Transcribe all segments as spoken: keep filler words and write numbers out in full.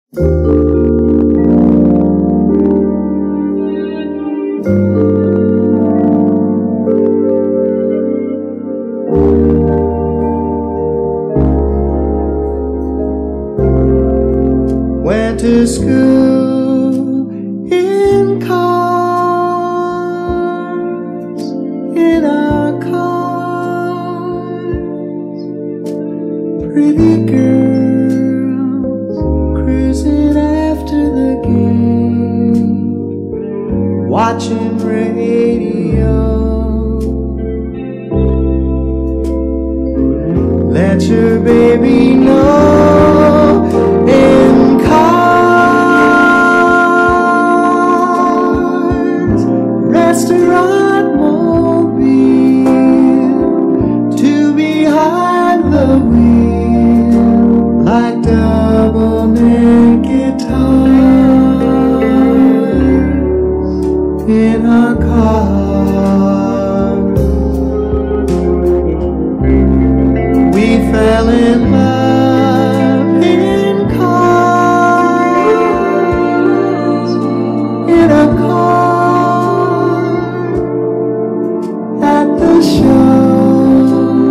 Went to school in cars, in our cars. Pretty girls cruising after the game, watching radio. Let your baby know in cars, restaurant mobile, two behind the wheel, like double neck guitars in our car. We fell in love in cars, in a car, at the show,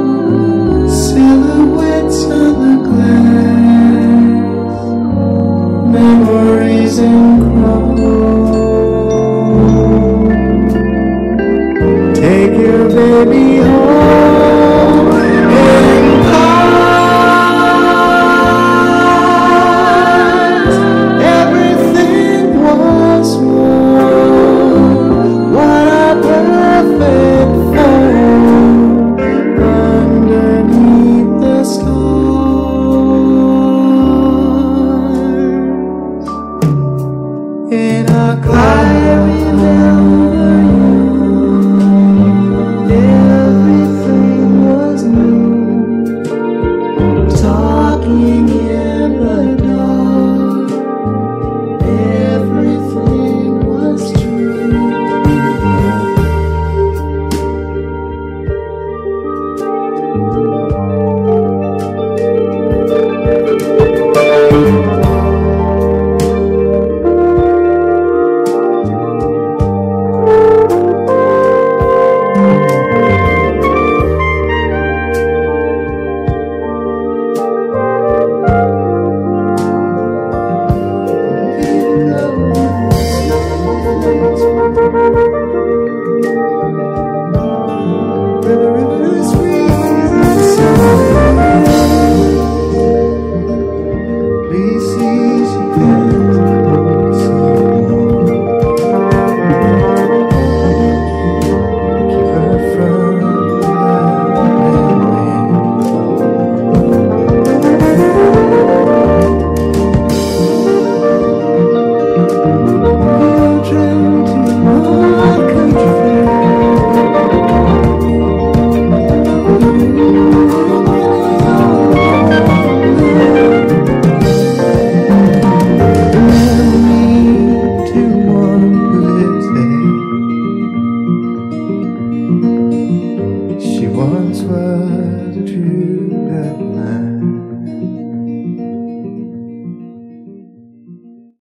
silhouettes on the glass, memories in chrome. Take your baby home in cars. Everything was warm. What a perfect form underneath the stars in a car.